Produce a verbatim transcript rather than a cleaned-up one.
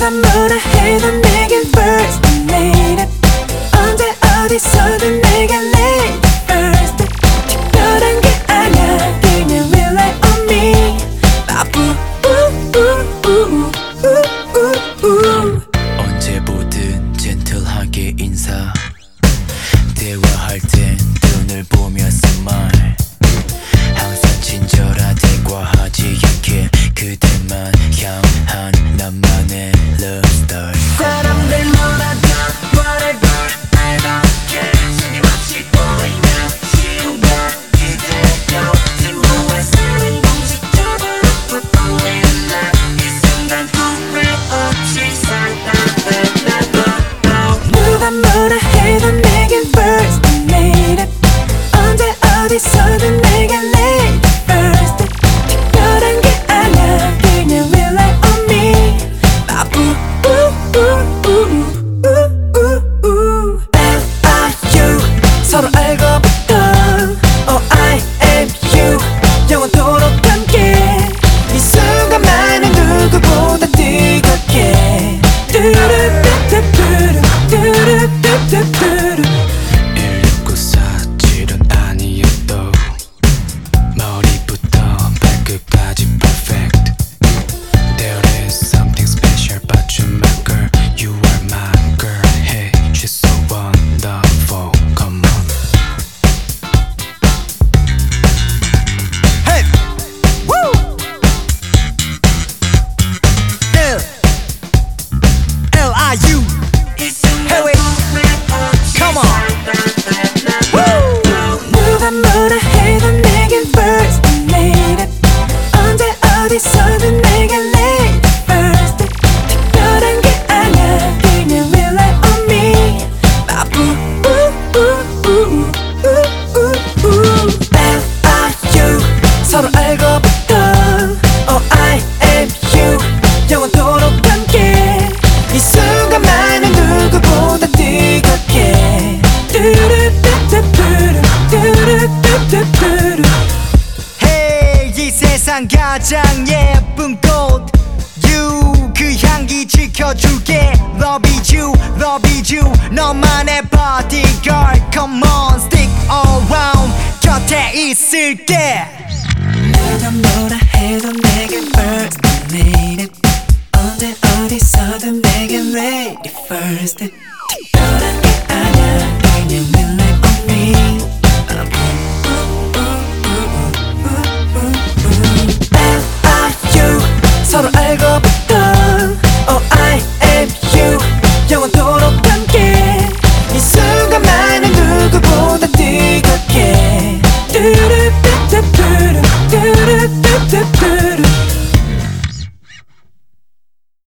누가 뭐라 해도 내겐 first lady. 언제 어디서든 내가 lady first. 특별한 게 아냐 그냥 rely on me. 바보 우우우우우우우. 언제 보든 젠틀하게 인사. 대화할 땐 눈을 보면서 말. 항상 친절하되 과하지 않게 그대만 향한 나만의 love story. 사람들 뭐라든 whatever I don't care. 신경없이 보이면 쉬운 건 이제요. 친구와 사는 공식적으로 뻔뻔해는 나. 이 순간 후회 없이 살다 누가 뭐라 해도 내겐 first lady. 언제 어디서든 내가 lady first. 특별한 게 아냐 그냥 rely on me. 바보 우우우우우우우. L I U 서로 알고부터 Oh I am you 영원토록 함께. 이 순간만은 누구보다 뜨겁게. 뚜루뚜뚜뚜루 뚜루뚜뚜뚜루. 일육구사칠은 아니어도 머리부터 발끝까지 perfect. There is something special about you, my girl. You are my girl. Hey, she's so wonderful. Come on. Hey, woo. L L I U. Hey, wait. Come on. Woo. 누가 뭐라 해도 내겐 first lady. 언제 어디서든 내가 lady first. 특별한 게 아냐 그냥 rely on me. 바보 우우우우우우우. L I U 서로 알고부터 Oh I am you 영원토록 함께. 이 순간만은 누구보다 뜨겁게. 뚜루뚜뚜뚜루 뚜루뚜뚜뚜루. Hey, 이 세상 가장 예쁜 꽃 You 그 향기 지켜줄게. Love is you, love is you 너만의 bodyguard. Come on, stick around 곁에 있을게. 누가 뭐라 해도 내겐 first lady. 언제 어디서든 내겐 lady first. 특별한 게 아냐 그냥 rely on me. L I U 서로 알고부터 Oh I am you 영원토록 함께. 이 순간만은 누구보다 뜨겁게. 뚜루뚜뚜뚜루 뚜루뚜뚜뚜루.